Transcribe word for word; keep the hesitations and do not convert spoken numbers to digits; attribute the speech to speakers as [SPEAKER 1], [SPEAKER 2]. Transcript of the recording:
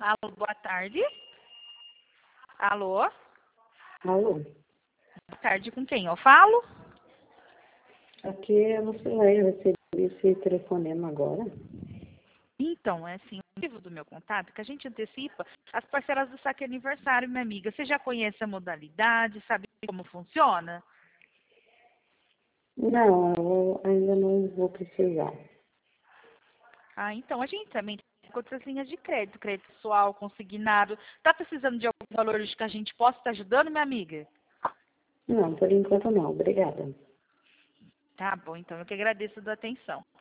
[SPEAKER 1] Alô, boa tarde. Alô?
[SPEAKER 2] Alô?
[SPEAKER 1] Boa tarde, com quem eu falo?
[SPEAKER 2] Aqui eu não sei lá, eu recebi esse telefonema agora.
[SPEAKER 1] Então, é assim, o motivo do meu contato é que a gente antecipa as parcelas do saque aniversário, minha amiga. Você já conhece a modalidade, sabe como funciona?
[SPEAKER 2] Não, eu ainda não vou precisar.
[SPEAKER 1] Ah, então, a gente também tem outras linhas de crédito, crédito pessoal, consignado. Tá precisando de algum valor que a gente possa estar ajudando, minha amiga?
[SPEAKER 2] Não, por enquanto não, obrigada.
[SPEAKER 1] Tá bom, então eu que agradeço a atenção.